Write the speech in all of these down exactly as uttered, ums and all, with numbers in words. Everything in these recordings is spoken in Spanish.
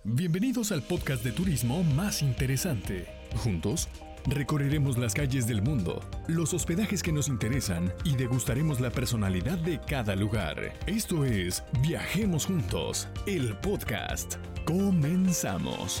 Bienvenidos al podcast de turismo más interesante. Juntos, recorreremos las calles del mundo, los hospedajes que nos interesan y degustaremos la personalidad de cada lugar. Esto es Viajemos Juntos, el podcast. Comenzamos.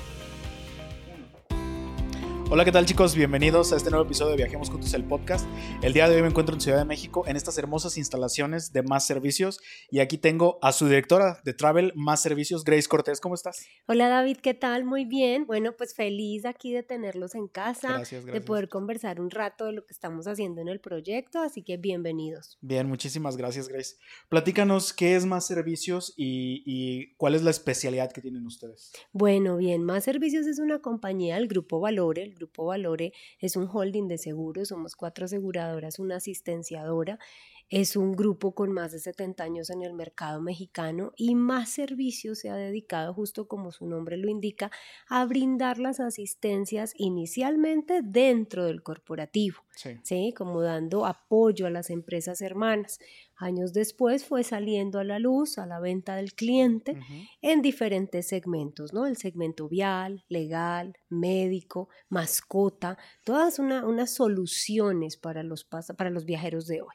Hola, ¿qué tal, chicos? Bienvenidos a este nuevo episodio de Viajemos Juntos, el podcast. El día de hoy me encuentro en Ciudad de México, en estas hermosas instalaciones de Más Servicios, y aquí tengo a su directora de Travel Más Servicios, Grace Cortés. ¿Cómo estás? Hola, David, ¿qué tal? Muy bien. Bueno, pues feliz aquí de tenerlos en casa, Gracias, gracias. de poder conversar un rato de lo que estamos haciendo en el proyecto, así que bienvenidos. Bien, muchísimas gracias, Grace. Platícanos qué es Más Servicios y, y cuál es la especialidad que tienen ustedes. Bueno, bien, Más Servicios es una compañía del Grupo Valore. El Grupo Valore es un holding de seguros, somos cuatro aseguradoras, una asistenciadora. Es un grupo con más de setenta años en el mercado mexicano y Más Servicios se ha dedicado, justo como su nombre lo indica, a brindar las asistencias inicialmente dentro del corporativo, Sí. ¿sí? Como dando apoyo a las empresas hermanas. Años después fue saliendo a la luz, a la venta del cliente, Uh-huh. en diferentes segmentos, ¿no? El segmento vial, legal, médico, mascota, todas una, unas soluciones para los, para los viajeros de hoy.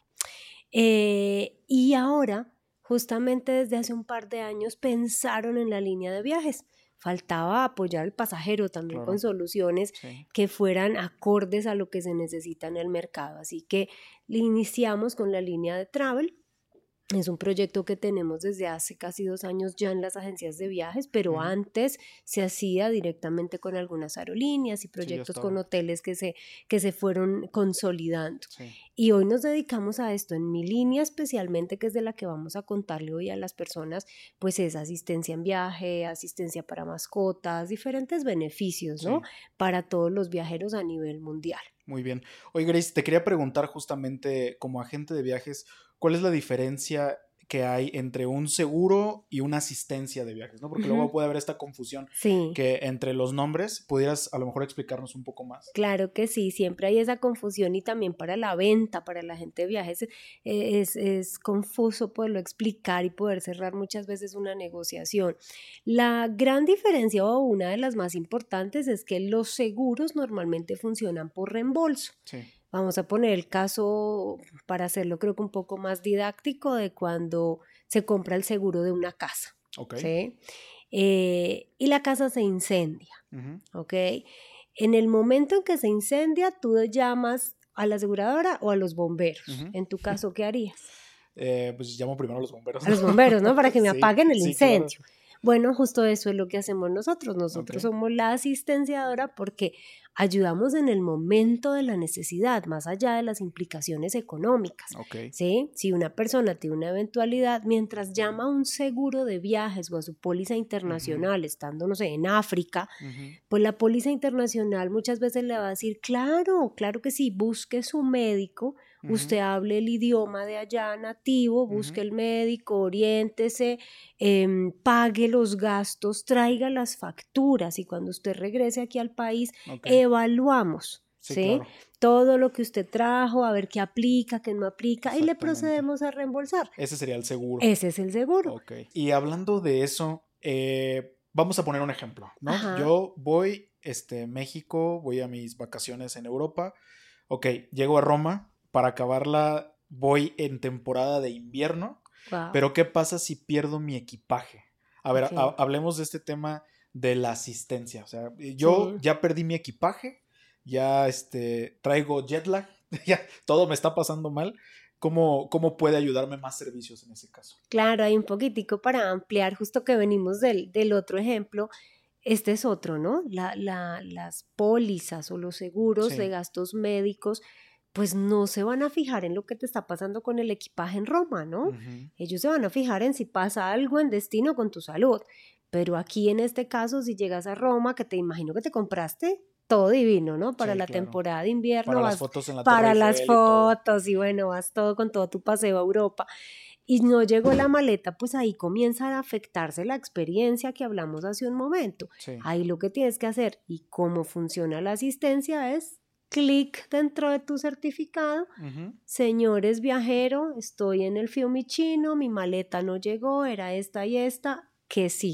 Eh, y ahora, justamente desde hace un par de años, pensaron en la línea de viajes. Faltaba apoyar al pasajero también Claro. con soluciones Sí. que fueran acordes a lo que se necesita en el mercado. Así que iniciamos con la línea de Travel. Es un proyecto que tenemos desde hace casi dos años ya en las agencias de viajes, pero Uh-huh. antes se hacía directamente con algunas aerolíneas y proyectos estaba. con hoteles que se, que se fueron consolidando. Sí. Y hoy nos dedicamos a esto. En mi línea especialmente, que es de la que vamos a contarle hoy a las personas, pues es asistencia en viaje, asistencia para mascotas, diferentes beneficios, ¿no? Sí. Para todos los viajeros a nivel mundial. Muy bien. Oye, Grace, te quería preguntar justamente como agente de viajes, ¿cuál es la diferencia que hay entre un seguro y una asistencia de viajes, ¿no? Porque Uh-huh. luego puede haber esta confusión Sí. que entre los nombres, ¿pudieras a lo mejor explicarnos un poco más? Claro que sí, siempre hay esa confusión y también para la venta, para la gente de viajes, eh, es, es confuso poderlo explicar y poder cerrar muchas veces una negociación. La gran diferencia o una de las más importantes es que los seguros normalmente funcionan por reembolso. Sí. Vamos a poner el caso, para hacerlo creo que un poco más didáctico, de cuando se compra el seguro de una casa, Ok. ¿sí? Eh, y la casa se incendia, Uh-huh. ¿ok? En el momento en que se incendia, tú llamas a la aseguradora o a los bomberos. Uh-huh. En tu caso, ¿qué harías? Eh, pues llamo primero a los bomberos. A los bomberos, ¿no? Para que me Sí, apaguen el sí, incendio. claro. Bueno, justo eso es lo que hacemos nosotros. Nosotros Ok. somos la asistenciadora porque ayudamos en el momento de la necesidad, más allá de las implicaciones económicas. Ok. ¿Sí? Si una persona tiene una eventualidad, mientras llama a un seguro de viajes o a su póliza internacional, uh-huh. estando, no sé, en África, Uh-huh. pues la póliza internacional muchas veces le va a decir, claro, claro que sí, busque su médico, uh-huh. usted hable el idioma de allá nativo, busque uh-huh. el médico, oriéntese, eh, pague los gastos, traiga las facturas y cuando usted regrese aquí al país, okay. evaluamos, ¿sí? ¿sí? Claro. Todo lo que usted trajo, a ver qué aplica, qué no aplica y le procedemos a reembolsar. Ese sería el seguro. Ese es el seguro. Okay. Y hablando de eso, eh, vamos a poner un ejemplo, ¿no? Ajá. Yo voy a este, México, voy a mis vacaciones en Europa, ok, llego a Roma, para acabarla voy en temporada de invierno, wow. pero ¿qué pasa si pierdo mi equipaje? A ver, okay. ha, hablemos de este tema de la asistencia, o sea, yo sí. ya perdí mi equipaje, ya este, traigo jet lag, ya todo me está pasando mal. ¿Cómo, ¿Cómo puede ayudarme Más Servicios en ese caso? Claro, hay un poquitico para ampliar, justo que venimos del, del otro ejemplo. Este es otro, ¿no? La, la, las pólizas o los seguros sí. de gastos médicos, pues no se van a fijar en lo que te está pasando con el equipaje en Roma, ¿no? Uh-huh. Ellos se van a fijar en si pasa algo en destino con tu salud. Pero aquí en este caso, si llegas a Roma, que te imagino que te compraste todo divino, ¿no? Para sí, la claro. temporada de invierno. Para vas, las fotos en la Para las y fotos y bueno, vas todo con todo tu paseo a Europa. Y no llegó la maleta, pues ahí comienza a afectarse la experiencia que hablamos hace un momento. Sí. Ahí lo que tienes que hacer y cómo funciona la asistencia es clic dentro de tu certificado. Uh-huh. Señores viajero, estoy en el Fiumicino, mi maleta no llegó, era esta y esta, ¿qué sigue?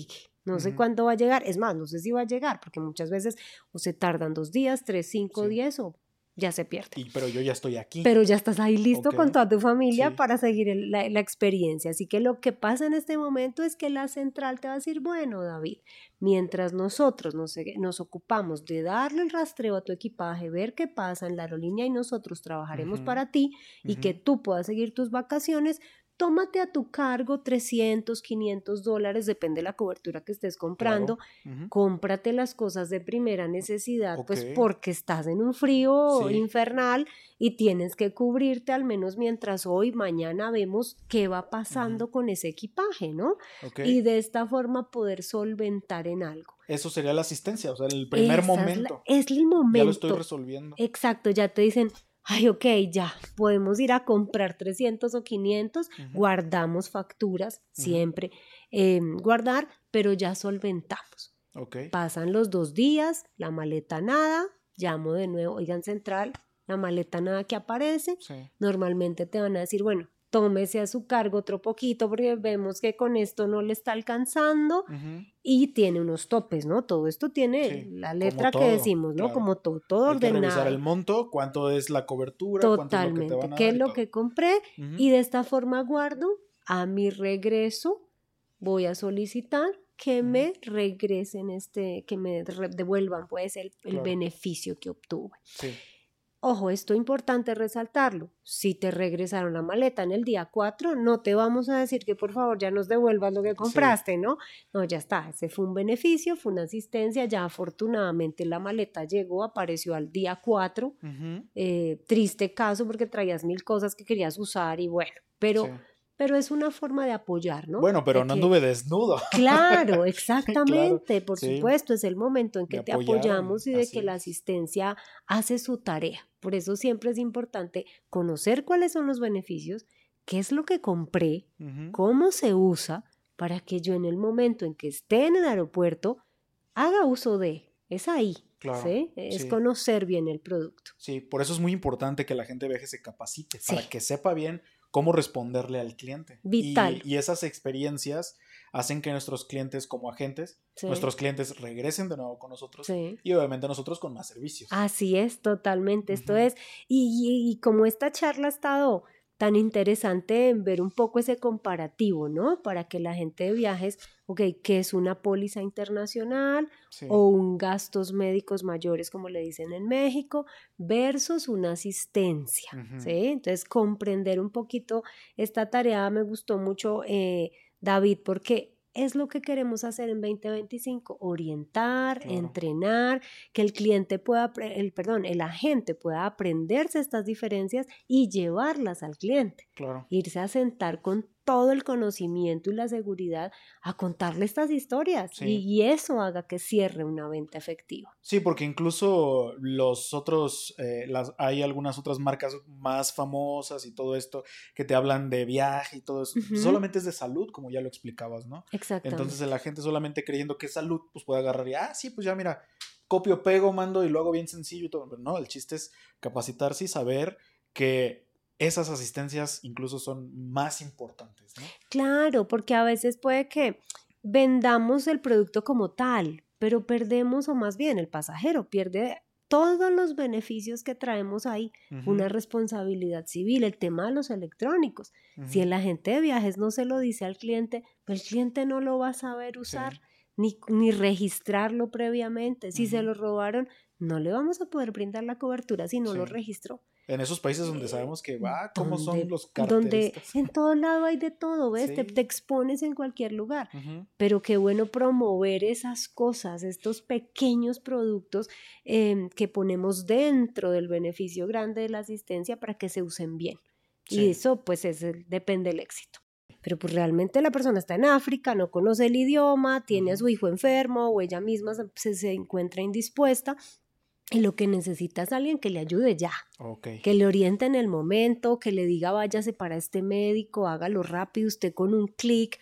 no uh-huh. sé cuándo va a llegar, es más, no sé si va a llegar, porque muchas veces o se tardan dos días, tres, cinco, sí. diez o ya se pierde. Y, pero yo ya estoy aquí. Pero ya estás ahí listo okay. con toda tu familia sí. para seguir el, la, la experiencia. Así que lo que pasa en este momento es que la central te va a decir, bueno, David, mientras nosotros nos, nos ocupamos de darle el rastreo a tu equipaje, ver qué pasa en la aerolínea y nosotros trabajaremos uh-huh. para ti y uh-huh. que tú puedas seguir tus vacaciones, tómate a tu cargo trescientos, quinientos dólares, depende de la cobertura que estés comprando, claro. uh-huh. cómprate las cosas de primera necesidad, okay. pues porque estás en un frío sí. infernal y tienes que cubrirte al menos mientras hoy, mañana vemos qué va pasando uh-huh. con ese equipaje, ¿no? Okay. Y de esta forma poder solventar en algo. Eso sería la asistencia, o sea, el primer Esa momento. Es, la, es el momento. Ya lo estoy resolviendo. Exacto, ya te dicen... Ay, ok, ya, podemos ir a comprar trescientos o quinientos, uh-huh. guardamos facturas, uh-huh. siempre eh, guardar, pero ya solventamos. Okay. Pasan los dos días, la maleta nada, llamo de nuevo, oigan central, la maleta nada que aparece, sí. normalmente te van a decir, bueno, tómese a su cargo otro poquito porque vemos que con esto no le está alcanzando uh-huh. y tiene unos topes, ¿no? Todo esto tiene sí, la letra que decimos, ¿no? Claro. Como todo, todo Hay ordenado. Que revisar el monto, cuánto es la cobertura, totalmente, cuánto es lo que te van a qué dar es lo todo. que compré uh-huh. y de esta forma guardo, a mi regreso voy a solicitar que uh-huh. me regresen este, que me re- devuelvan pues el, el claro. beneficio que obtuve. Sí. Ojo, esto es importante resaltarlo. Si te regresaron la maleta en el día cuatro, no te vamos a decir que por favor ya nos devuelvas lo que compraste, sí. ¿no? No, ya está. Ese fue un beneficio, fue una asistencia. Ya afortunadamente la maleta llegó, apareció al día cuatro. Uh-huh. Eh, triste caso porque traías mil cosas que querías usar y bueno, pero... Sí. Pero es una forma de apoyar, ¿no? Bueno, pero de no que... anduve desnudo. Claro, exactamente, claro, por sí. supuesto, es el momento en que Me te apoyaron, apoyamos y de que es. la asistencia hace su tarea. Por eso siempre es importante conocer cuáles son los beneficios, qué es lo que compré, uh-huh. cómo se usa, para que yo en el momento en que esté en el aeropuerto haga uso de, es ahí. Claro, ¿sí? Es sí. conocer bien el producto. Sí, por eso es muy importante que la gente viaje se capacite, sí. para que sepa bien cómo responderle al cliente. Vital. Y, y esas experiencias hacen que nuestros clientes como agentes, sí. nuestros clientes regresen de nuevo con nosotros sí. y obviamente nosotros con más servicios. Así es, totalmente, uh-huh. esto es. Y, y, y como esta charla ha estado tan interesante en ver un poco ese comparativo, ¿no? Para que la gente de viajes, ok, ¿qué es una póliza internacional sí. o un gastos médicos mayores, como le dicen en México, versus una asistencia, uh-huh. ¿sí? Entonces, comprender un poquito esta tarea me gustó mucho, eh, David, porque es lo que queremos hacer en veinte veinticinco, orientar, claro. entrenar, que el cliente pueda, el, perdón, el agente pueda aprenderse estas diferencias y llevarlas al cliente. Claro. Irse a sentar con todo el conocimiento y la seguridad a contarle estas historias sí. y, y eso haga que cierre una venta efectiva. Sí, porque incluso los otros, eh, las, hay algunas otras marcas más famosas y todo esto que te hablan de viaje y todo eso, uh-huh. solamente es de salud, como ya lo explicabas, ¿no? Exactamente. Entonces la gente solamente creyendo que es salud, pues puede agarrar y, ah, sí, pues ya mira, copio, pego, mando y lo hago bien sencillo y todo, pero no, el chiste es capacitarse y saber que esas asistencias incluso son más importantes, ¿no? Claro, porque a veces puede que vendamos el producto como tal, pero perdemos, o más bien el pasajero pierde todos los beneficios que traemos ahí, uh-huh. una responsabilidad civil, el tema de los electrónicos. Uh-huh. Si el agente de viajes no se lo dice al cliente, pues el cliente no lo va a saber usar, sí. ni, ni registrarlo previamente. Si uh-huh. se lo robaron, no le vamos a poder brindar la cobertura si no sí. lo registró. En esos países donde sabemos que va, ¿cómo donde, son los carteristas? Donde en todo lado hay de todo, ¿ves? Sí. Te, te expones en cualquier lugar. Uh-huh. Pero qué bueno promover esas cosas, estos pequeños productos eh, que ponemos dentro del beneficio grande de la asistencia para que se usen bien. Sí. Y eso, pues, es el, depende del éxito. Pero pues realmente la persona está en África, no conoce el idioma, tiene uh-huh. a su hijo enfermo o ella misma se, se encuentra indispuesta. Y lo que necesita es alguien que le ayude ya, okay. que le oriente en el momento, que le diga váyase para este médico, hágalo rápido, usted con un clic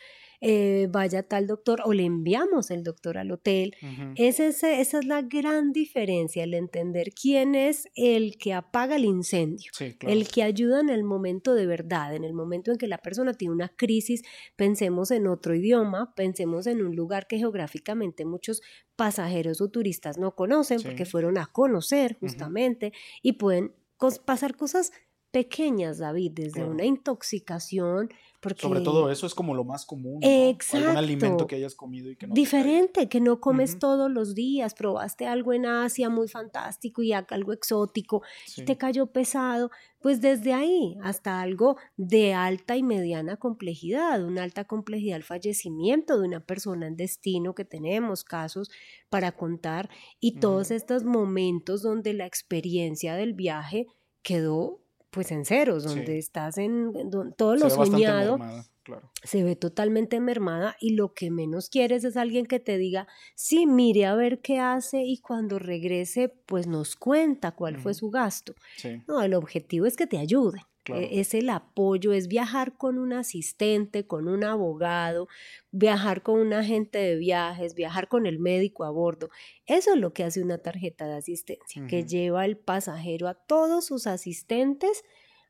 eh, vaya tal doctor o le enviamos el doctor al hotel. Uh-huh. es ese, esa es la gran diferencia, el entender quién es el que apaga el incendio, sí, claro. El que ayuda en el momento de verdad, en el momento en que la persona tiene una crisis. Pensemos en otro idioma, pensemos en un lugar que geográficamente muchos pasajeros o turistas no conocen, sí. Porque fueron a conocer justamente, uh-huh. Y pueden cos- pasar cosas pequeñas, David, desde claro. Una intoxicación. Porque... Sobre todo eso es como lo más común, ¿no? Exacto. Algún alimento que hayas comido y que no diferente, que no comes uh-huh. Todos los días, probaste algo en Asia muy fantástico y algo exótico, sí. Y te cayó pesado, pues desde ahí hasta algo de alta y mediana complejidad, una alta complejidad, el fallecimiento de una persona en destino, que tenemos casos para contar, y uh-huh. Todos estos momentos donde la experiencia del viaje quedó pues en ceros, donde sí. Estás en, en todo lo soñado mermada, claro. Se ve totalmente mermada, y lo que menos quieres es alguien que te diga, sí, mire a ver qué hace y cuando regrese pues nos cuenta cuál uh-huh. Fue su gasto. Sí. No, el objetivo es que te ayude. Claro. Es el apoyo, es viajar con un asistente, con un abogado, viajar con un agente de viajes, viajar con el médico a bordo. Eso es lo que hace una tarjeta de asistencia, uh-huh. Que lleva al pasajero a todos sus asistentes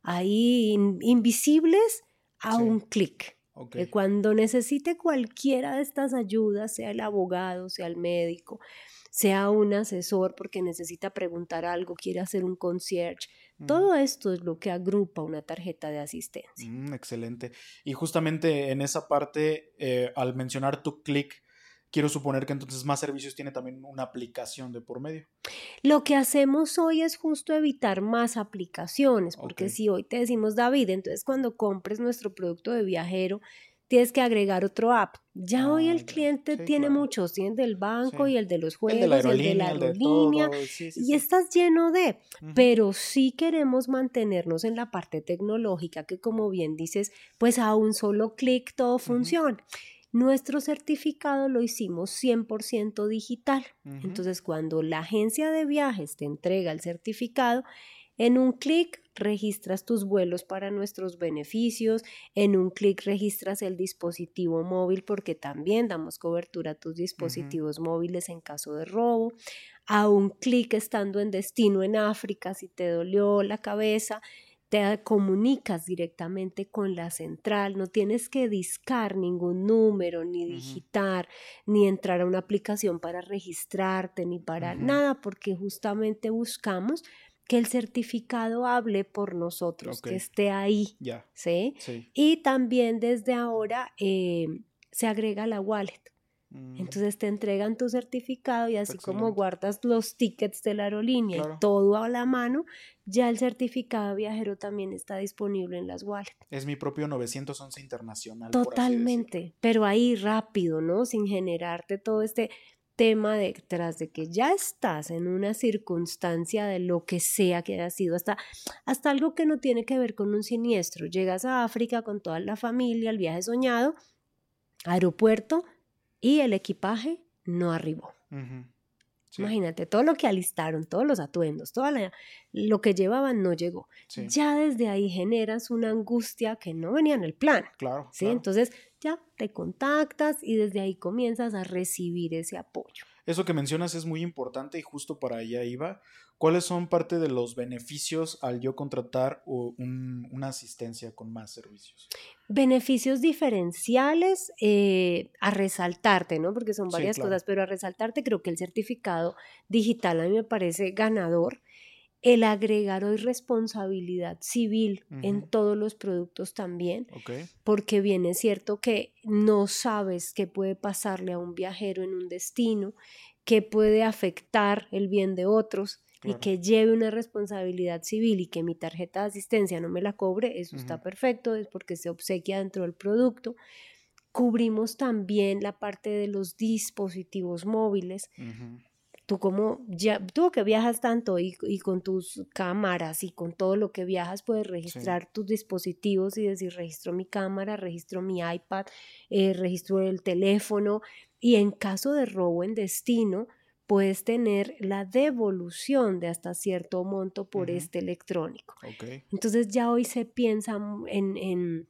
ahí in, invisibles a sí. Un clic. Okay. Cuando necesite cualquiera de estas ayudas, sea el abogado, sea el médico, sea un asesor porque necesita preguntar algo, quiere hacer un concierge, mm. Todo esto es lo que agrupa una tarjeta de asistencia. Mm, excelente. Y justamente en esa parte, eh, al mencionar tu clic, quiero suponer que entonces Más Servicios tiene también una aplicación de por medio. Lo que hacemos hoy es justo evitar más aplicaciones, porque okay. Si hoy te decimos, David, entonces cuando compres nuestro producto de viajero, tienes que agregar otro app. Ya ah, hoy el cliente sí, tiene claro. Muchos, tiene el del banco sí. Y el de los juegos, el de la aerolínea, el de la aerolínea, el de sí, sí, y sí. Estás lleno de, uh-huh. Pero sí queremos mantenernos en la parte tecnológica, que como bien dices, pues a un solo clic todo uh-huh. Funciona. Nuestro certificado lo hicimos cien por ciento digital, uh-huh. Entonces cuando la agencia de viajes te entrega el certificado, en un clic registras tus vuelos para nuestros beneficios, en un clic registras el dispositivo móvil porque también damos cobertura a tus dispositivos uh-huh. Móviles en caso de robo, a un clic estando en destino en África, si te dolió la cabeza, te comunicas directamente con la central, no tienes que discar ningún número, ni digitar, uh-huh. Ni entrar a una aplicación para registrarte, ni para uh-huh. Nada, porque justamente buscamos que el certificado hable por nosotros, okay. Que esté ahí, yeah. ¿Sí? Sí. Y también desde ahora eh, se agrega la wallet. Mm. Entonces te entregan tu certificado y así excelente. Como guardas los tickets de la aerolínea claro. Y todo a la mano, ya el certificado viajero también está disponible en las wallets. Es mi propio novecientos once internacional. Totalmente, por así pero ahí rápido, ¿no? Sin generarte todo este tema detrás de que ya estás en una circunstancia de lo que sea que haya sido, hasta, hasta algo que no tiene que ver con un siniestro. Llegas a África con toda la familia, el viaje soñado, aeropuerto y el equipaje no arribó. Uh-huh. Sí. Imagínate, todo lo que alistaron, todos los atuendos, todo lo que llevaban no llegó. Sí. Ya desde ahí generas una angustia que no venía en el plan. Claro, ¿Sí? Claro. Entonces ya te contactas y desde ahí comienzas a recibir ese apoyo. Eso que mencionas es muy importante y justo para allá iba. ¿Cuáles son parte de los beneficios al yo contratar un, una asistencia con Más Servicios? Beneficios diferenciales eh, a resaltarte, ¿no? Porque son varias sí, claro. Cosas, pero a resaltarte creo que el certificado digital a mí me parece ganador. El agregar hoy responsabilidad civil uh-huh. En todos los productos también, okay. Porque bien es cierto que no sabes qué puede pasarle a un viajero en un destino, qué puede afectar el bien de otros, claro. Y que lleve una responsabilidad civil y que mi tarjeta de asistencia no me la cobre, eso uh-huh. Está perfecto, es porque se obsequia dentro del producto. Cubrimos también la parte de los dispositivos móviles. Uh-huh. Tú como ya, tú que viajas tanto y, y con tus cámaras y con todo lo que viajas puedes registrar sí. Tus dispositivos y decir registro mi cámara, registro mi iPad, eh, registro el teléfono y en caso de robo en destino puedes tener la devolución de hasta cierto monto por uh-huh. Este electrónico. Okay. Entonces ya hoy se piensa en, en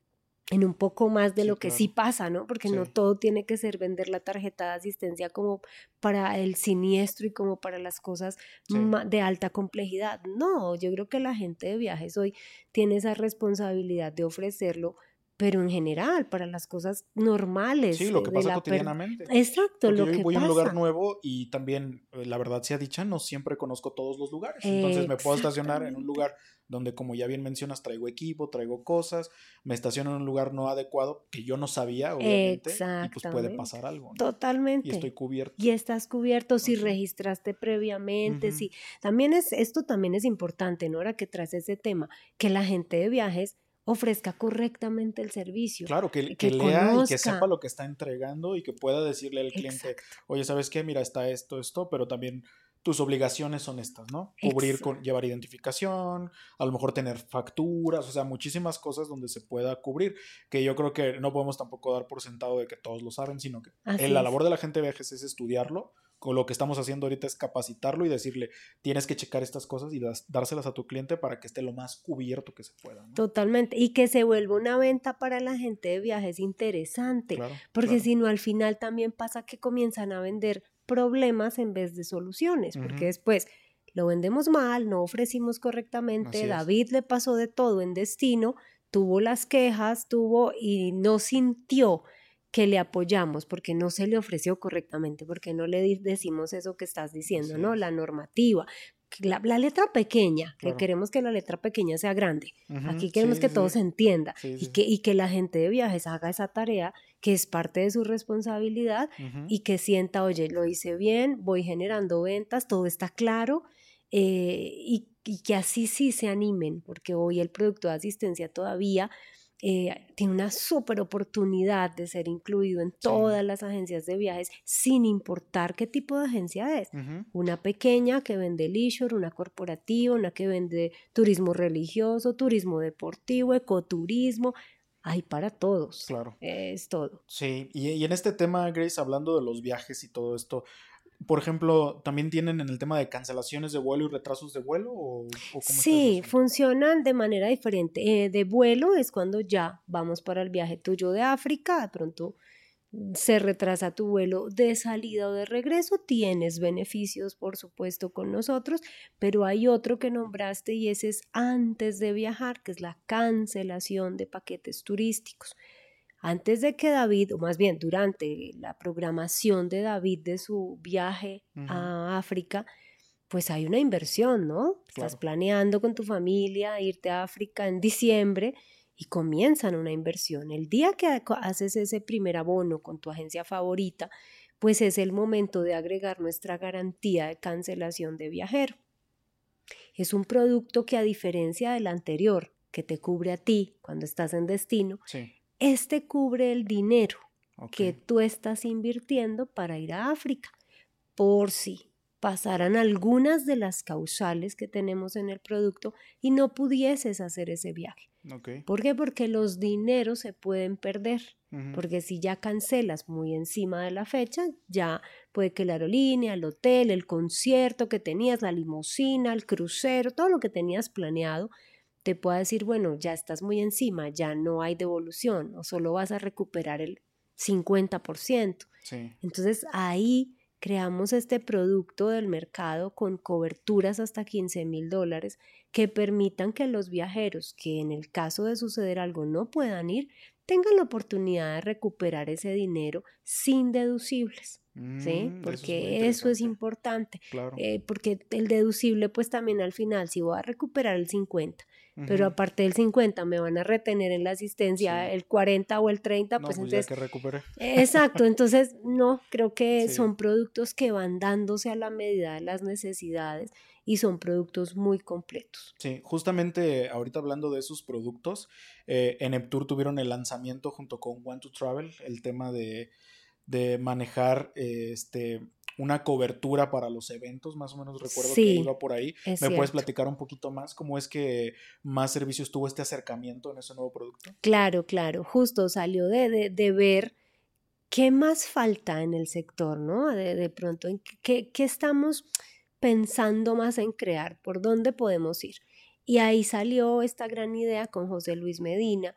en un poco más de sí, lo que claro. sí pasa, ¿no? Porque sí. no todo tiene que ser vender la tarjeta de asistencia como para el siniestro y como para las cosas sí. de alta complejidad. No, yo creo que la gente de viajes hoy tiene esa responsabilidad de ofrecerlo, pero en general, para las cosas normales. Sí, lo que pasa cotidianamente. Per... Exacto, Porque lo yo que voy pasa. a un lugar nuevo y también, la verdad sea dicha, no siempre conozco todos los lugares. Entonces me puedo estacionar en un lugar donde, como ya bien mencionas, traigo equipo, traigo cosas, me estaciono en un lugar no adecuado que yo no sabía, obviamente, y pues puede pasar algo, ¿no? Totalmente. Y estoy cubierto. Y estás cubierto si okay. registraste previamente, uh-huh. si... También es, esto también es importante, ¿no? Ahora que traes ese tema, que la gente de viajes ofrezca correctamente el servicio. Claro, que, que, que lea conozca. Y que sepa lo que está entregando y que pueda decirle al cliente, exacto. Oye, ¿sabes qué? Mira, está esto, esto, pero también tus obligaciones son estas, ¿no? Cubrir, con, llevar identificación, a lo mejor tener facturas, o sea, muchísimas cosas donde se pueda cubrir, que yo creo que no podemos tampoco dar por sentado de que todos lo saben, sino que en la labor de la gente de viajes es estudiarlo. Con lo que estamos haciendo ahorita es capacitarlo y decirle, tienes que checar estas cosas y das, dárselas a tu cliente para que esté lo más cubierto que se pueda, ¿no? Totalmente, y que se vuelva una venta para la gente de viajes interesante, claro, porque claro. si no al final también pasa que comienzan a vender problemas en vez de soluciones, uh-huh. porque después lo vendemos mal, no ofrecimos correctamente, David le pasó de todo en destino, tuvo las quejas, tuvo y no sintió que le apoyamos porque no se le ofreció correctamente, porque no le decimos eso que estás diciendo, Así ¿no? Es. La normativa, la, la letra pequeña, claro. que queremos que la letra pequeña sea grande. Uh-huh. Aquí queremos sí, que sí. todo se entienda sí, sí. Y, que, y que la gente de viajes haga esa tarea que es parte de su responsabilidad uh-huh. y que sienta, oye, lo hice bien, voy generando ventas, todo está claro eh, y, y que así sí se animen, porque hoy el producto de asistencia todavía Eh, tiene una súper oportunidad de ser incluido en todas sí. las agencias de viajes sin importar qué tipo de agencia es. Uh-huh. Una pequeña que vende leisure, una corporativa, una que vende turismo religioso, turismo deportivo, ecoturismo. Hay para todos. Claro. Es todo. Sí, y, y en este tema, Grace, hablando de los viajes y todo esto, por ejemplo, ¿también tienen en el tema de cancelaciones de vuelo y retrasos de vuelo? ¿O, o cómo sí, funcionan de manera diferente. Eh, de vuelo es cuando ya vamos para el viaje tuyo de África, de pronto se retrasa tu vuelo de salida o de regreso, tienes beneficios, por supuesto, con nosotros, pero hay otro que nombraste y ese es antes de viajar, que es la cancelación de paquetes turísticos. Antes de que David, o más bien durante la programación de David de su viaje uh-huh. a África, pues hay una inversión, ¿no? Claro. Estás planeando con tu familia irte a África en diciembre y comienzan una inversión. El día que haces ese primer abono con tu agencia favorita, pues es el momento de agregar nuestra garantía de cancelación de viajero. Es un producto que, a diferencia del anterior, que te cubre a ti cuando estás en destino, sí. Este cubre el dinero okay. que tú estás invirtiendo para ir a África, por si pasaran algunas de las causales que tenemos en el producto y no pudieses hacer ese viaje. Okay. ¿Por qué? Porque los dineros se pueden perder, uh-huh. porque si ya cancelas muy encima de la fecha, ya puede que la aerolínea, el hotel, el concierto que tenías, la limusina, el crucero, todo lo que tenías planeado, te pueda decir, bueno, ya estás muy encima, ya no hay devolución o solo vas a recuperar el cincuenta por ciento. Sí. Entonces ahí creamos este producto del mercado con coberturas hasta quince mil dólares que permitan que los viajeros que en el caso de suceder algo no puedan ir, tengan la oportunidad de recuperar ese dinero sin deducibles. ¿Sí? Porque eso es, eso es importante, claro. eh, porque el deducible pues también al final, si voy a recuperar el cincuenta, uh-huh. pero aparte del cincuenta me van a retener en la asistencia sí. el cuarenta o el treinta, no, pues, pues entonces... ya que recupere. Exacto, entonces no, creo que sí. son productos que van dándose a la medida de las necesidades y son productos muy completos. Sí, justamente ahorita hablando de esos productos, eh, en Eptour tuvieron el lanzamiento junto con Want to Travel, el tema de... de manejar eh, este, una cobertura para los eventos, más o menos recuerdo sí, que iba por ahí. ¿Me cierto. Puedes platicar un poquito más cómo es que Más Servicios tuvo este acercamiento en ese nuevo producto? Claro, claro, justo salió de, de, de ver qué más falta en el sector, ¿no? De, de pronto, en qué, qué estamos pensando más en crear, por dónde podemos ir. Y ahí salió esta gran idea con José Luis Medina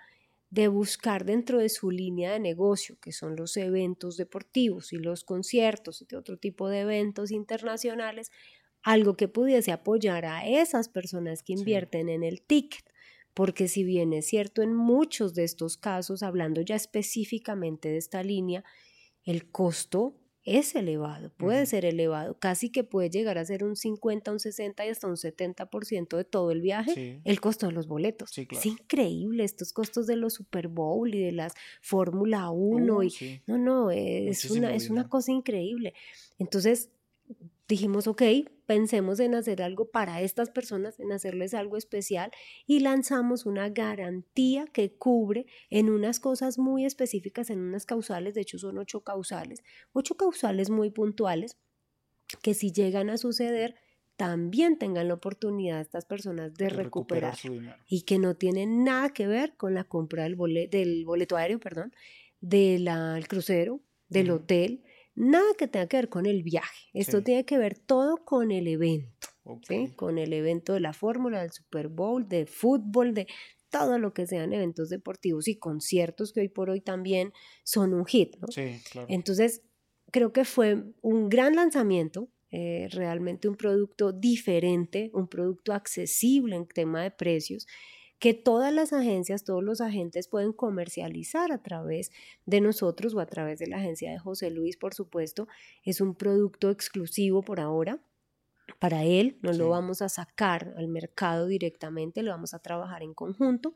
de buscar dentro de su línea de negocio, que son los eventos deportivos y los conciertos y otro tipo de eventos internacionales, algo que pudiese apoyar a esas personas que invierten sí. en el ticket. Porque si bien es cierto en muchos de estos casos, hablando ya específicamente de esta línea, el costo es elevado, puede uh-huh. ser elevado, casi que puede llegar a ser un cincuenta, un sesenta y hasta un setenta por ciento de todo el viaje, sí. el costo de los boletos. Sí, claro. Es increíble estos costos de los Super Bowl y de las Fórmula uno. Uh, y, sí. No, no, es una, es una cosa increíble. Entonces dijimos, ok, pensemos en hacer algo para estas personas, en hacerles algo especial y lanzamos una garantía que cubre en unas cosas muy específicas, en unas causales, de hecho son ocho causales, ocho causales muy puntuales que si llegan a suceder también tengan la oportunidad estas personas de, de recuperar, recuperar y que no tienen nada que ver con la compra del boleto, del boleto aéreo, perdón, del crucero, del uh-huh. hotel, nada que tenga que ver con el viaje. Esto sí. tiene que ver todo con el evento, okay. ¿sí? Con el evento de la Fórmula, del Super Bowl, de fútbol, de todo lo que sean eventos deportivos y conciertos que hoy por hoy también son un hit, ¿no? Sí, claro. Entonces, creo que fue un gran lanzamiento, eh, realmente un producto diferente, un producto accesible en tema de precios, que todas las agencias, todos los agentes pueden comercializar a través de nosotros o a través de la agencia de José Luis, por supuesto. Es un producto exclusivo por ahora para él, no sí. lo vamos a sacar al mercado directamente, lo vamos a trabajar en conjunto.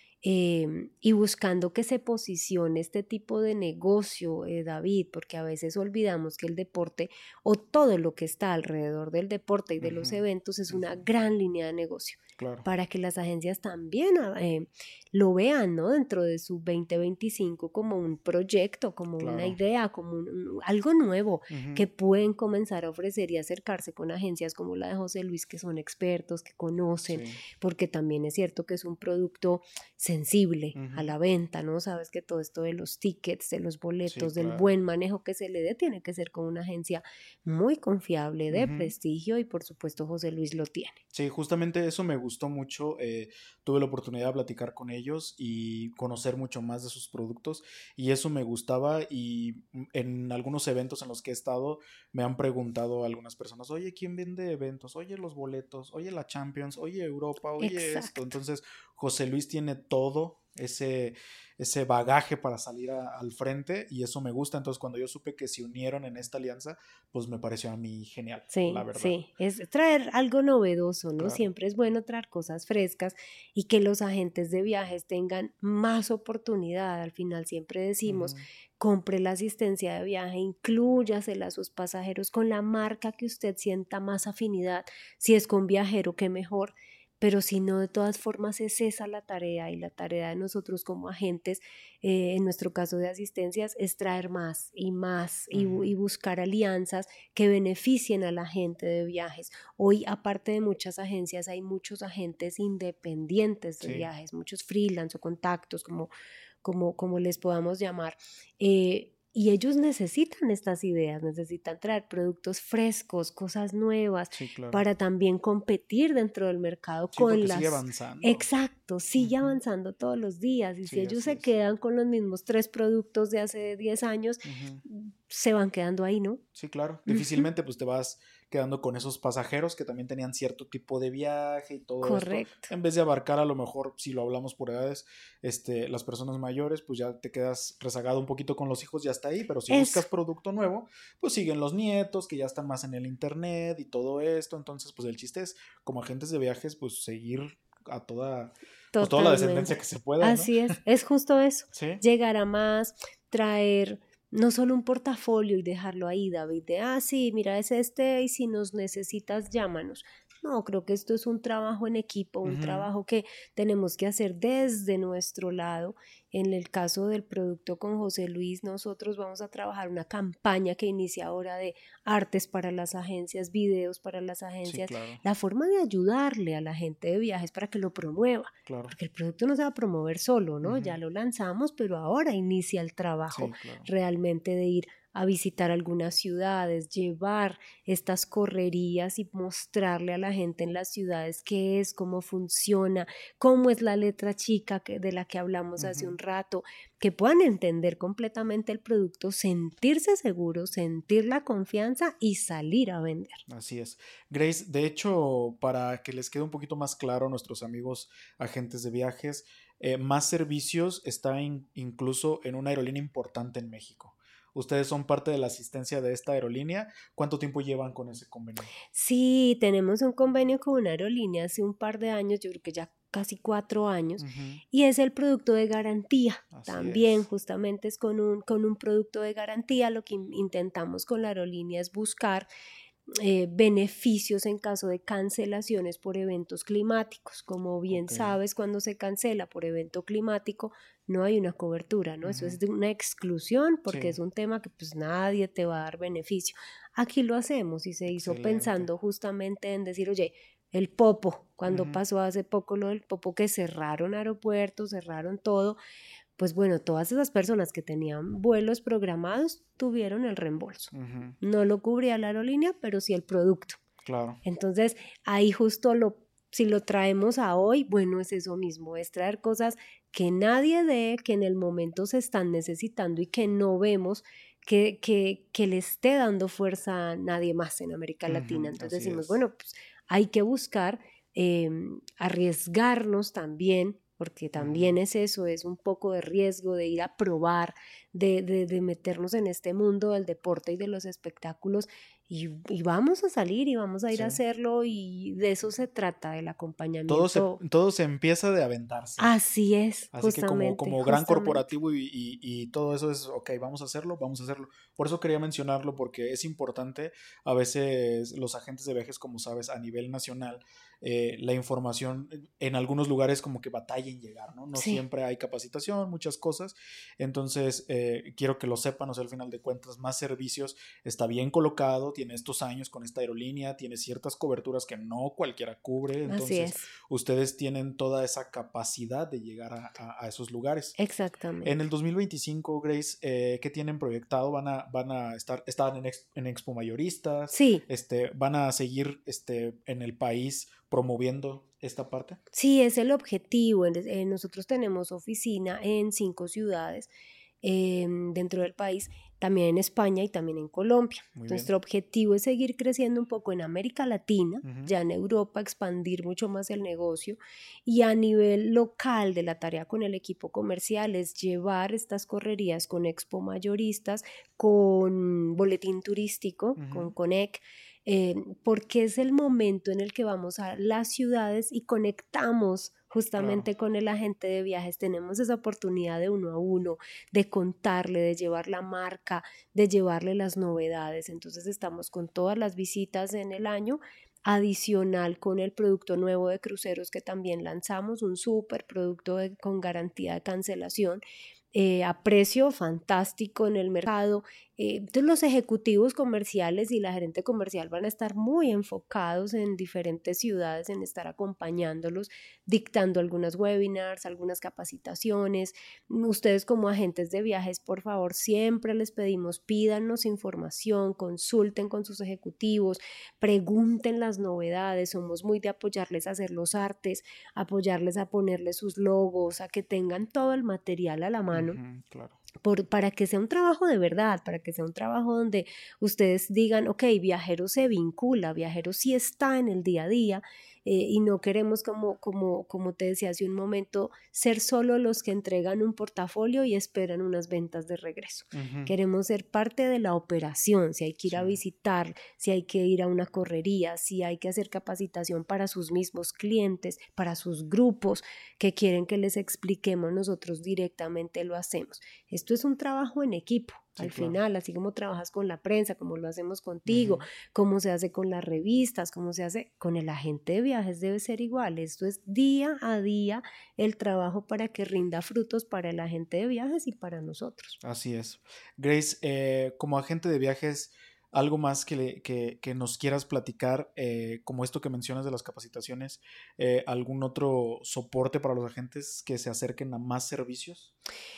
Eh, y buscando que se posicione este tipo de negocio, eh, David, porque a veces olvidamos que el deporte o todo lo que está alrededor del deporte y de uh-huh. los eventos es una uh-huh. gran línea de negocio. Claro. Para que las agencias también eh, lo vean, ¿no? Dentro de su veinte veinticinco como un proyecto, como claro. una idea, como un, un, algo nuevo uh-huh. que pueden comenzar a ofrecer y acercarse con agencias como la de José Luis, que son expertos, que conocen, sí. porque también es cierto que es un producto sensible uh-huh. a la venta, ¿no? Sabes que todo esto de los tickets, de los boletos, sí, del claro. buen manejo que se le dé, tiene que ser con una agencia muy confiable, de uh-huh. prestigio, y por supuesto José Luis lo tiene. Sí, justamente eso me gustó mucho, eh, tuve la oportunidad de platicar con ellos y conocer mucho más de sus productos y eso me gustaba, y en algunos eventos en los que he estado me han preguntado algunas personas, oye, ¿quién vende eventos? Oye, los boletos, oye, la Champions, oye, Europa, oye, Exacto. esto. Entonces José Luis tiene todo ese, ese bagaje para salir a, al frente, y eso me gusta. Entonces cuando yo supe que se unieron en esta alianza, pues me pareció a mí genial, sí, la verdad. Sí, es traer algo novedoso, ¿no? Claro. Siempre es bueno traer cosas frescas y que los agentes de viajes tengan más oportunidad. Al final siempre decimos, uh-huh. compre la asistencia de viaje, inclúyasela a sus pasajeros con la marca que usted sienta más afinidad. Si es con Viajero, qué mejor. Pero si no, de todas formas es esa la tarea, y la tarea de nosotros como agentes, eh, en nuestro caso de asistencias, es traer más y más y, uh-huh. y buscar alianzas que beneficien a la gente de viajes. Hoy, aparte de muchas agencias, hay muchos agentes independientes de sí. viajes, muchos freelance o contactos, como, como, como les podamos llamar, eh, y ellos necesitan estas ideas, necesitan traer productos frescos, cosas nuevas, sí, claro. para también competir dentro del mercado sí, con las... sigue avanzando. Exacto, sigue uh-huh. avanzando todos los días, y sí, si ellos se es. quedan con los mismos tres productos de hace diez años, uh-huh. se van quedando ahí, ¿no? Sí, claro, difícilmente uh-huh. pues te vas quedando con esos pasajeros que también tenían cierto tipo de viaje y todo Correcto. esto, en vez de abarcar, a lo mejor, si lo hablamos por edades, este, las personas mayores, pues ya te quedas rezagado un poquito con los hijos, ya está ahí, pero si Eso. buscas producto nuevo, pues siguen los nietos, que ya están más en el internet y todo esto. Entonces pues el chiste es, como agentes de viajes, pues seguir a toda, pues, toda la descendencia que se pueda, Así ¿no? es, es justo eso, ¿Sí? Llegar a más, traer... no solo un portafolio y dejarlo ahí, David, de, ah, sí, mira, es este, y si nos necesitas, llámanos. No, creo que esto es un trabajo en equipo, un uh-huh. trabajo que tenemos que hacer desde nuestro lado. En el caso del producto con José Luis, nosotros vamos a trabajar una campaña que inicia ahora de artes para las agencias, videos para las agencias, sí, claro. la forma de ayudarle a la gente de viajes para que lo promueva, claro. porque el producto no se va a promover solo, ¿no? Uh-huh. Ya lo lanzamos, pero ahora inicia el trabajo sí, claro. realmente de ir a visitar algunas ciudades, llevar estas correrías y mostrarle a la gente en las ciudades qué es, cómo funciona, cómo es la letra chica que, de la que hablamos uh-huh. hace un rato, que puedan entender completamente el producto, sentirse seguros, sentir la confianza y salir a vender. Así es. Grace, de hecho, para que les quede un poquito más claro a nuestros amigos agentes de viajes, eh, Más Servicios está in, incluso en una aerolínea importante en México. Ustedes son parte de la asistencia de esta aerolínea. ¿Cuánto tiempo llevan con ese convenio? Sí, tenemos un convenio con una aerolínea hace un par de años, yo creo que ya casi cuatro años, uh-huh. y es el producto de garantía. Así También es. Justamente es con un, con un producto de garantía. Lo que intentamos con la aerolínea es buscar Eh, beneficios en caso de cancelaciones por eventos climáticos. Como bien okay. sabes, cuando se cancela por evento climático no hay una cobertura, ¿no? Uh-huh. Eso es de una exclusión porque sí. es un tema que pues nadie te va a dar beneficio. Aquí lo hacemos y se hizo Excelente. Pensando justamente en decir, oye, el Popo, cuando uh-huh. pasó hace poco lo del Popo, que cerraron aeropuertos, cerraron todo, pues bueno, todas esas personas que tenían vuelos programados tuvieron el reembolso. Uh-huh. No lo cubría la aerolínea, pero sí el producto. Claro. Entonces, ahí justo lo, si lo traemos a hoy, bueno, es eso mismo, es traer cosas que nadie dé, que en el momento se están necesitando y que no vemos que, que, que le esté dando fuerza a nadie más en América uh-huh. Latina. Entonces Así decimos, es. bueno, pues hay que buscar eh, arriesgarnos también, porque también uh-huh. es eso, es un poco de riesgo de ir a probar, de, de, de meternos en este mundo del deporte y de los espectáculos y, y vamos a salir y vamos a ir sí. a hacerlo y de eso se trata, del acompañamiento. Todo se, todo se empieza de aventarse. Así es, Así justamente. que como, como gran corporativo y, y, y todo eso es, ok, vamos a hacerlo, vamos a hacerlo. Por eso quería mencionarlo porque es importante, a veces los agentes de viajes, como sabes, a nivel nacional, Eh, la información en algunos lugares como que batalla en llegar, ¿no? No sí. siempre hay capacitación, muchas cosas. Entonces, eh, quiero que lo sepan, o sea, al final de cuentas, Más Servicios está bien colocado, tiene estos años con esta aerolínea, tiene ciertas coberturas que no cualquiera cubre. Entonces, ustedes tienen toda esa capacidad de llegar a, a, a esos lugares. Exactamente. En el dos mil veinticinco, Grace, eh, ¿qué tienen proyectado? ¿Van a, van a estar, estaban en, Ex, en Expo Mayoristas? Sí. Este, ¿van a seguir este, en el país promoviendo esta parte? Sí, es el objetivo. Eh, nosotros tenemos oficina en cinco ciudades eh, dentro del país, también en España y también en Colombia. Nuestro objetivo es seguir creciendo un poco en América Latina, uh-huh. ya en Europa expandir mucho más el negocio y a nivel local de la tarea con el equipo comercial es llevar estas correrías con Expo Mayoristas, con boletín turístico, uh-huh. con Conec, Eh, porque es el momento en el que vamos a las ciudades y conectamos justamente claro. con el agente de viajes, tenemos esa oportunidad de uno a uno, de contarle, de llevar la marca, de llevarle las novedades. Entonces estamos con todas las visitas en el año, adicional con el producto nuevo de cruceros que también lanzamos, un súper producto de, con garantía de cancelación, Eh, a precio fantástico en el mercado. Eh, entonces los ejecutivos comerciales y la gerente comercial van a estar muy enfocados en diferentes ciudades, en estar acompañándolos, dictando algunos webinars, algunas capacitaciones. Ustedes como agentes de viajes, por favor, siempre les pedimos, pídanos información, consulten con sus ejecutivos, pregunten las novedades, somos muy de apoyarles a hacer los artes, apoyarles a ponerles sus logos, a que tengan todo el material a la mano. Uh-huh, claro. Por, para que sea un trabajo de verdad, para que sea un trabajo donde ustedes digan, ok, Viajero se vincula, Viajero sí está en el día a día eh, y no queremos, como, como, como te decía hace un momento, ser solo los que entregan un portafolio y esperan unas ventas de regreso. Uh-huh. Queremos ser parte de la operación, si hay que ir sí. a visitar, si hay que ir a una correría, si hay que hacer capacitación para sus mismos clientes, para sus grupos que quieren que les expliquemos, nosotros directamente lo hacemos. Esto es un trabajo en equipo, sí, al claro. final, así como trabajas con la prensa, como lo hacemos contigo, uh-huh. como se hace con las revistas, como se hace con el agente de viajes, debe ser igual. Esto es día a día el trabajo para que rinda frutos para el agente de viajes y para nosotros. Así es. Grace, eh, como agente de viajes, algo más que, le, que, que nos quieras platicar, eh, como esto que mencionas de las capacitaciones, eh, ¿algún otro soporte para los agentes que se acerquen a Más Servicios?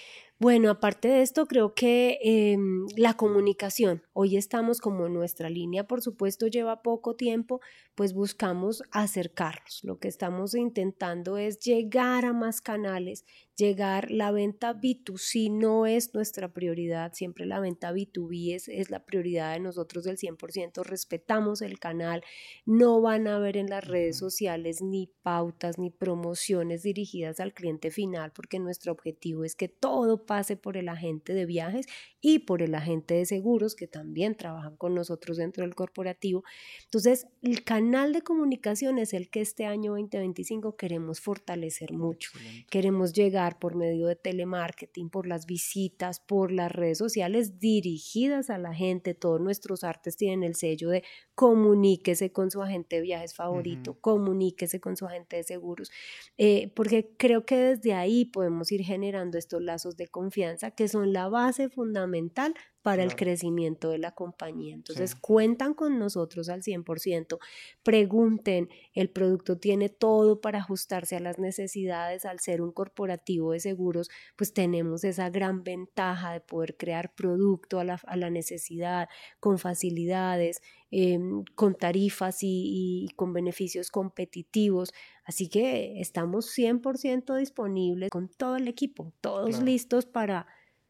Bueno, aparte de esto, creo que eh, la comunicación, hoy estamos como nuestra línea, por supuesto, lleva poco tiempo, pues buscamos acercarnos. Lo que estamos intentando es llegar a más canales, llegar, la venta B dos C no es nuestra prioridad, siempre la venta B dos B es, es la prioridad de nosotros del cien por ciento, respetamos el canal, no van a ver en las redes sociales ni pautas ni promociones dirigidas al cliente final, porque nuestro objetivo es que todo pase por el agente de viajes y por el agente de seguros que también trabajan con nosotros dentro del corporativo. Entonces, el canal de comunicación es el que este año veinte veinticinco queremos fortalecer mucho. Excelente. Queremos llegar por medio de telemarketing, por las visitas, por las redes sociales dirigidas a la gente. Todos nuestros artes tienen el sello de comuníquese con su agente de viajes favorito, uh-huh. comuníquese con su agente de seguros, eh, porque creo que desde ahí podemos ir generando estos lazos de confianza que son la base fundamental para claro. el crecimiento de la compañía. Entonces sí. cuentan con nosotros al cien por ciento, pregunten, el producto tiene todo para ajustarse a las necesidades. Al ser un corporativo de seguros, pues tenemos esa gran ventaja de poder crear producto a la, a la necesidad, con facilidades, eh, con tarifas y, y con beneficios competitivos. Así que estamos cien por ciento disponibles con todo el equipo, todos claro. listos para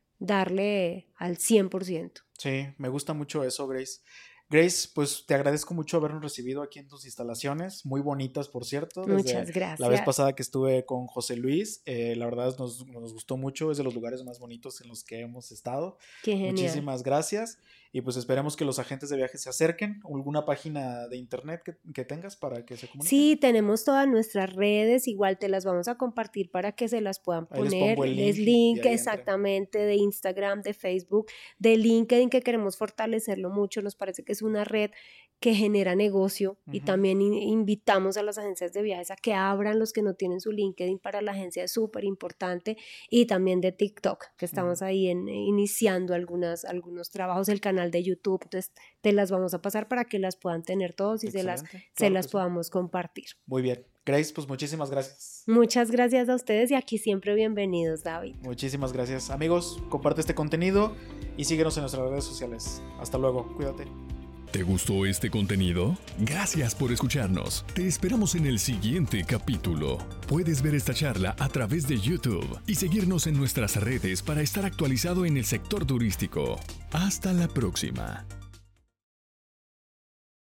darle al cien por ciento. Sí, me gusta mucho eso, Grace. Grace, pues te agradezco mucho habernos recibido aquí en tus instalaciones, muy bonitas, por cierto. Desde Muchas gracias. La vez pasada que estuve con José Luis, eh, la verdad nos, nos gustó mucho, es de los lugares más bonitos en los que hemos estado. Qué genial. Muchísimas gracias. Y pues esperemos que los agentes de viajes se acerquen. ¿Alguna página de internet que, que tengas para que se comuniquen? Sí, tenemos todas nuestras redes, igual te las vamos a compartir para que se las puedan poner. Ahí les pongo el link, link exactamente entren. De Instagram, de Facebook, de LinkedIn, que queremos fortalecerlo mucho. Nos parece que es una red que genera negocio uh-huh. y también in- invitamos a las agencias de viajes a que abran los que no tienen su LinkedIn. Para la agencia es súper importante, y también de TikTok, que estamos uh-huh. ahí en, iniciando algunas, algunos trabajos, el canal de YouTube. Entonces te las vamos a pasar para que las puedan tener todos y Excelente. se las, claro se las podamos sí. compartir. Muy bien. Grace, pues muchísimas gracias. Muchas gracias a ustedes y aquí siempre bienvenidos, David. Muchísimas gracias. Amigos, comparte este contenido y síguenos en nuestras redes sociales. Hasta luego. Cuídate. ¿Te gustó este contenido? Gracias por escucharnos. Te esperamos en el siguiente capítulo. Puedes ver esta charla a través de YouTube y seguirnos en nuestras redes para estar actualizado en el sector turístico. Hasta la próxima.